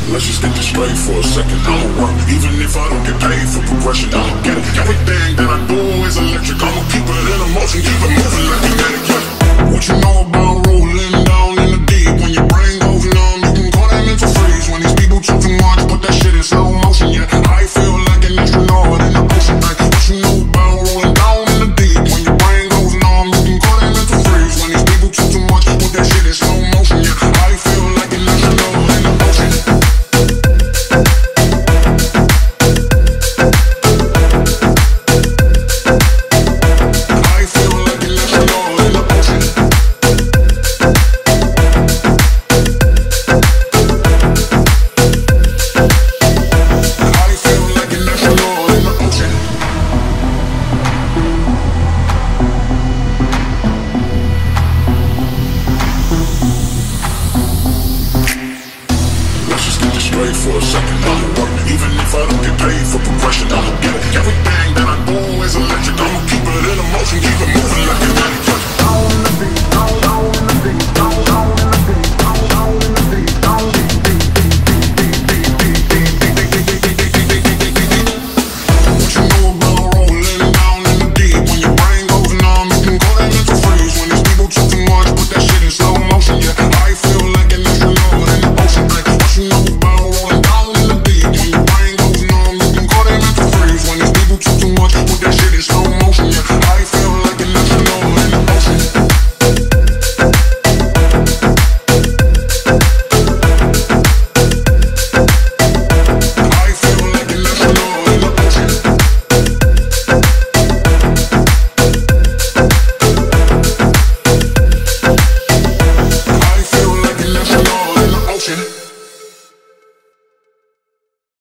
Let's just get this straight for a second. I'ma work, even if I don't get paid for progression. I'ma get it. Everything that I do is electric. I'ma keep it in a motion, keep it moving like kinetic. Yeah. What you know about rolling down in the deep? When your brain goes numb, you can call that mental freeze. When these people talk too much, put that shit in slow motion. Yeah, I feel like an astronaut in the ocean. Like, what you know about rolling down in the deep? When your brain goes numb, you can call that mental freeze. When these people talk too much, put that shit in slow motion. Yeah, I feel like an astronaut in the ocean. Straight for a second, I'ma work, even if I don't get paid for progression. I'ma get it. Everything that I do is electric. I'ma keep it in a motion, keep it moving like kinetic. Down in the beat, down in the beat, down.